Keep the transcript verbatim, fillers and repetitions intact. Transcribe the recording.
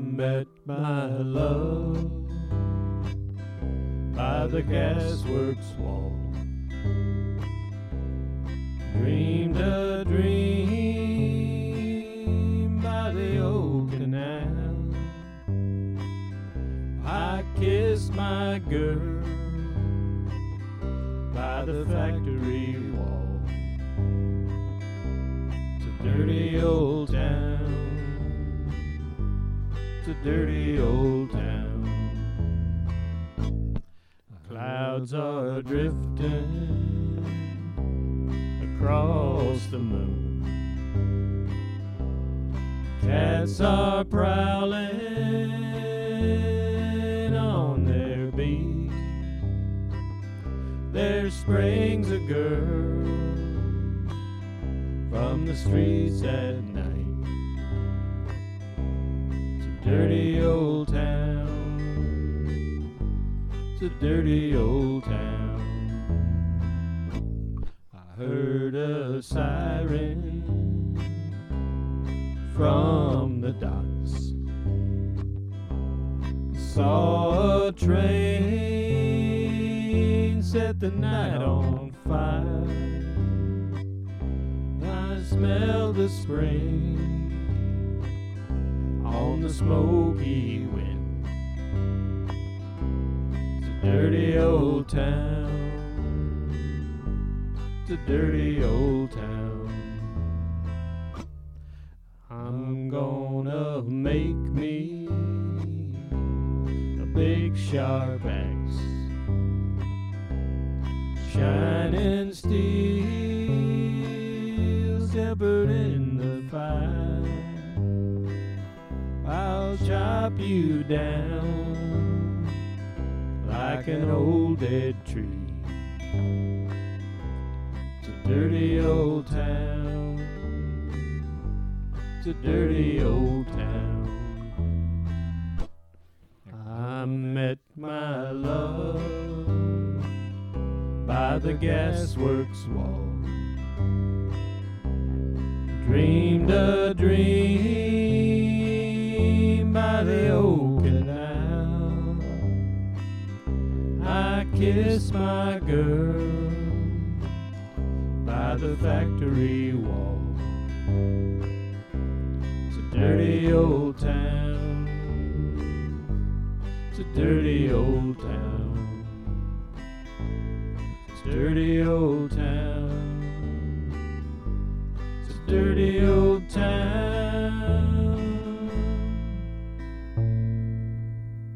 met my love by the gasworks wall. Dreamed a dream by the old canal. I kissed my girl by the factory wall. It's a dirty old town. It's a dirty old town. Clouds are drifting across the moon. Cats are prowling on their beat. There springs a girl from the streets at night. It's a dirty old town. It's a dirty old town. I heard a siren from the docks. Saw a train set the night on fire. I smelled the spring on the smoky wind. Dirty old town. It's a dirty old town. I'm gonna make me a big sharp axe, shining steel tempered in the fire. I'll chop you down like an old dead tree. It's a dirty old town. It's a dirty old town. I met my love by the gasworks wall. Dreamed a dream by the old canal. I kissed my girl by the factory wall. It's a dirty old town. It's a dirty old town. It's a dirty old town. It's a dirty old town.